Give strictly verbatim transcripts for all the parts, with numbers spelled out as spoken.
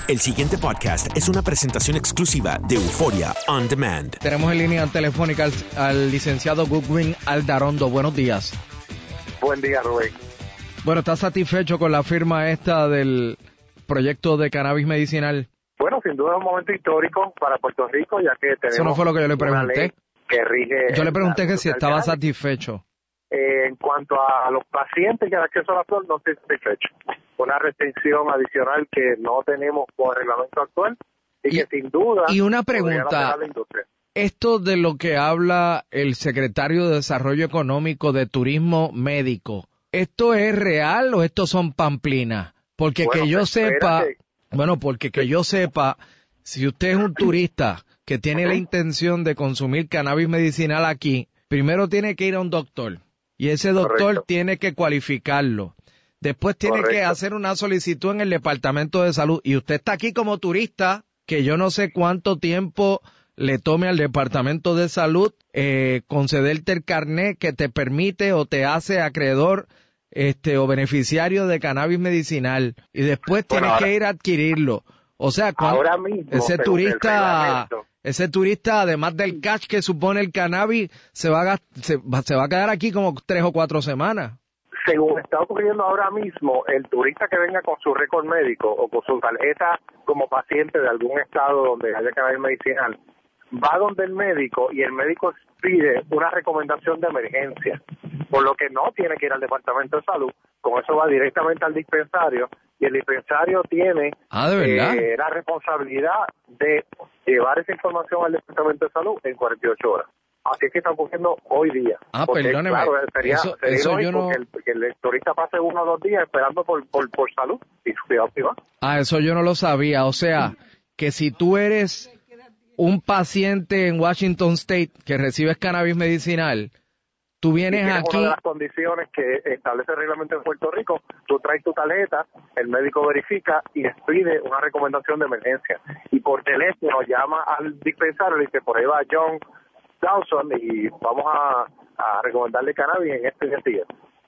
El siguiente podcast es una presentación exclusiva de Euforia On Demand. Tenemos en línea telefónica al, al licenciado Goodwin Aldarondo. Buenos días. Buen día, Rubén. Bueno, ¿estás satisfecho con la firma esta del proyecto de cannabis medicinal? Bueno, sin duda es un momento histórico para Puerto Rico, ya que tenemos Eso no fue lo que yo le una ley pregunté. que rige... Yo le pregunté que si estaba cannabis. satisfecho. Eh, en cuanto a los pacientes que han acceso a la flor, no estoy satisfecho. Una restricción adicional que no tenemos con el reglamento actual y, Y- que sin duda... y una podría pregunta. lacerar la industria. Esto de lo que habla el secretario de Desarrollo Económico de Turismo Médico, ¿esto es real o esto son pamplinas? Porque Bueno, que yo se espera sepa, que- bueno, porque que yo sepa, si usted es un turista que tiene la intención de consumir cannabis medicinal aquí, primero tiene que ir a un doctor y ese doctor Correcto. tiene que cualificarlo. Después tiene que Correcto. hacer una solicitud en el Departamento de Salud y usted está aquí como turista, que yo no sé cuánto tiempo le tome al Departamento de Salud eh, concederte el carnet que te permite o te hace acreedor este o beneficiario de cannabis medicinal y después Bueno, tienes ahora- que ir a adquirirlo. O sea, cuan- Ahora mismo, ese según el turista, reglamento, ese turista, además del cash que supone el cannabis, se va a, gas- se, va, se va a quedar aquí como tres o cuatro semanas. según está ocurriendo ahora mismo, el turista que venga con su récord médico o con su tarjeta como paciente de algún estado donde haya cannabis medicinal, va donde el médico y el médico pide una recomendación de emergencia, por lo que no tiene que ir al Departamento de Salud, con eso va directamente al dispensario y el dispensario tiene Ah, ¿de verdad? eh, la responsabilidad de llevar esa información al Departamento de Salud en cuarenta y ocho horas. Así es que está ocurriendo hoy día. Ah, Porque, perdóneme, claro, sería, eso- sería eso yo ilógico no- que, el, que el turista pase uno o dos días esperando por, por, por salud y su cuidado privado. Ah, eso yo no lo sabía. O sea, que si tú eres un paciente en Washington State que recibes cannabis medicinal, tú Y vienes tienes aquí. una de las condiciones que establece el reglamento en Puerto Rico, tú traes tu tarjeta, el médico verifica y expide una recomendación de emergencia. Y por teléfono llama al dispensario y le dice, por ahí va John Dawson y vamos a, a recomendarle cannabis en este sentido.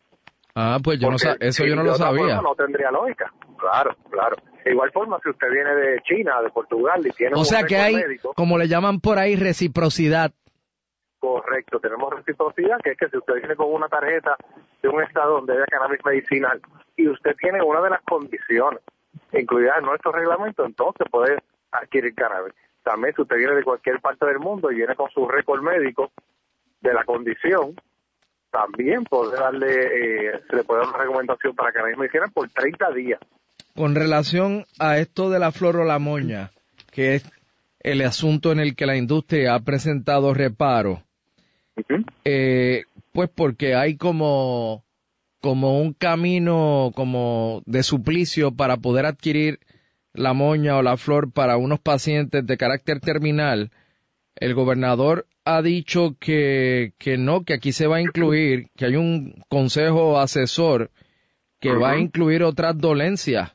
Ah, pues yo no sa- Porque eso si yo no de lo otra sabía. forma no tendría lógica. Claro, claro. De igual forma, si usted viene de China, de Portugal y tiene O un sea que récord hay, médico, como le llaman por ahí, reciprocidad. correcto, tenemos reciprocidad, que es que si usted viene con una tarjeta de un estado donde haya cannabis medicinal y usted tiene una de las condiciones incluidas en nuestro reglamento, entonces puede adquirir cannabis. También si usted viene de cualquier parte del mundo y viene con su récord médico de la condición, también puede darle, eh, se le puede dar una recomendación para cannabis medicinal por treinta días. Con relación a esto de la flor o la moña, que es el asunto en el que la industria ha presentado reparo, Ujú. eh, pues porque hay como, como un camino como de suplicio para poder adquirir la moña o la flor para unos pacientes de carácter terminal. El gobernador ha dicho que, que no, que aquí se va a incluir, que hay un consejo asesor que va a Ujú. incluir otras dolencias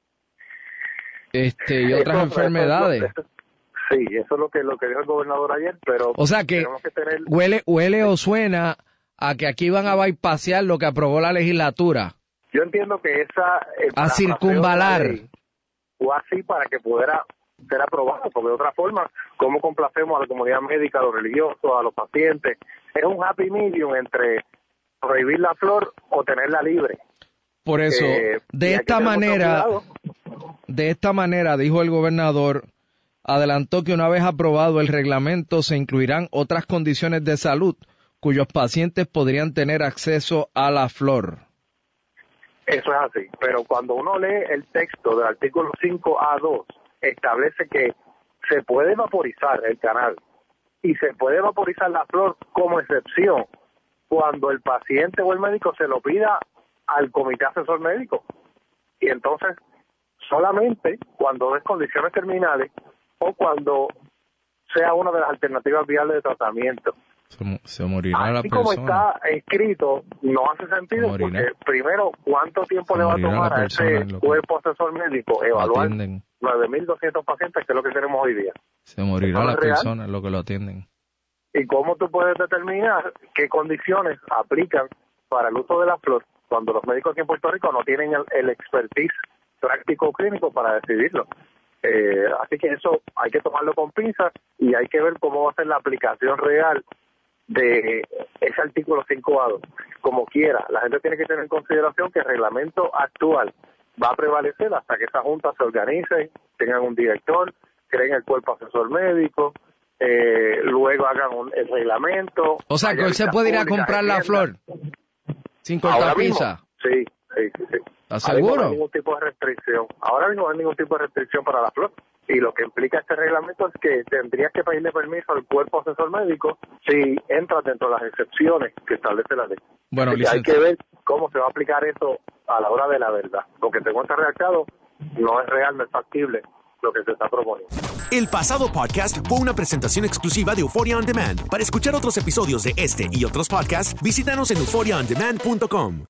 este y otras Eso- enfermedades. eso- eso- sí, eso es lo que lo que dijo el gobernador ayer, pero O sea que tenemos que tener huele, huele o suena a que aquí van a bypasear lo que aprobó la legislatura. yo entiendo que esa eh, A parafraseo circunvalar. de la ley fue así para que pudiera ser aprobado, porque de otra forma, ¿cómo complacemos a la comunidad médica, a los religiosos, a los pacientes? Es un happy medium entre prohibir la flor o tenerla libre. Por eso, Eh, y de hay que esta tener mucho manera, cuidado. de esta manera, dijo el gobernador, adelantó que una vez aprobado el reglamento se incluirán otras condiciones de salud cuyos pacientes podrían tener acceso a la flor. Eso es así, pero cuando uno lee el texto del artículo cinco A dos, establece que se puede vaporizar el cannabis y se puede vaporizar la flor como excepción cuando el paciente o el médico se lo pida al comité asesor médico. Y entonces, solamente cuando es condiciones terminales o cuando sea una de las alternativas viables de tratamiento. Se, se morirá la Así como persona. está escrito, no hace sentido Morirá. porque primero, ¿cuánto tiempo Se le va a morirá tomar la a persona ese en lo que cuerpo asesor médico lo evaluar atienden. nueve mil doscientos pacientes, que es lo que tenemos hoy día? Se morirá ¿Eso la es real? persona en lo que lo atienden. ¿Y cómo tú puedes determinar qué condiciones aplican para el uso de la flor cuando los médicos aquí en Puerto Rico no tienen el, el expertise práctico clínico para decidirlo? Eh, así que eso hay que tomarlo con pinzas y hay que ver cómo va a ser la aplicación real de ese artículo cinco A dos. Como quiera, la gente tiene que tener en consideración que el reglamento actual va a prevalecer hasta que esa junta se organice, tengan un director, creen el cuerpo asesor médico, eh, luego hagan un, el reglamento. O sea, que él se puede ir a comprar la flor sin cortar pinza. Sí, sí, sí. sí. ¿Estás seguro? No hay ningún tipo de restricción. Ahora mismo no hay ningún tipo de restricción para la flor. Y lo que implica este reglamento es que tendrías que pedirle permiso al cuerpo asesor médico si entras dentro de las excepciones que establece la ley. Bueno, hay que ver cómo se va a aplicar eso a la hora de la verdad. Porque según está redactado, no es real, no es factible lo que se está proponiendo. El pasado podcast fue una presentación exclusiva de Euphoria On Demand. Para escuchar otros episodios de este y otros podcasts, visítanos en euphoria on demand punto com.